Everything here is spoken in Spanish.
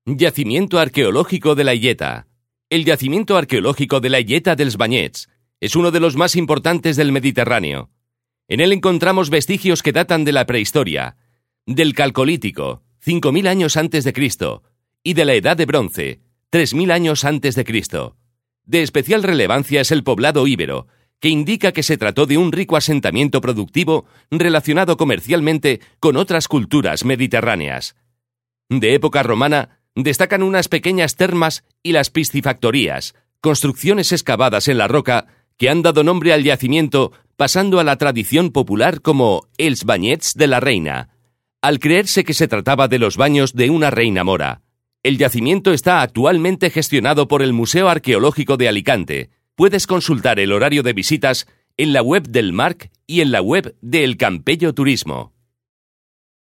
Yacimiento arqueológico de la Illeta. El yacimiento arqueológico de la Illeta dels Banyets es uno de los más importantes del Mediterráneo. En él encontramos vestigios que datan de la prehistoria, del Calcolítico, 5.000 años antes de Cristo, y de la Edad de Bronce, 3.000 años antes de Cristo. De especial relevancia es el poblado íbero, que indica que se trató de un rico asentamiento productivo relacionado comercialmente con otras culturas mediterráneas. De época romana, destacan unas pequeñas termas y las piscifactorías, construcciones excavadas en la roca que han dado nombre al yacimiento, pasando a la tradición popular como els banyets de la reina, al creerse que se trataba de los baños de una reina mora. El yacimiento está actualmente gestionado por el Museo Arqueológico de Alicante. Puedes consultar el horario de visitas en la web del MARC y en la web de El Campello Turismo.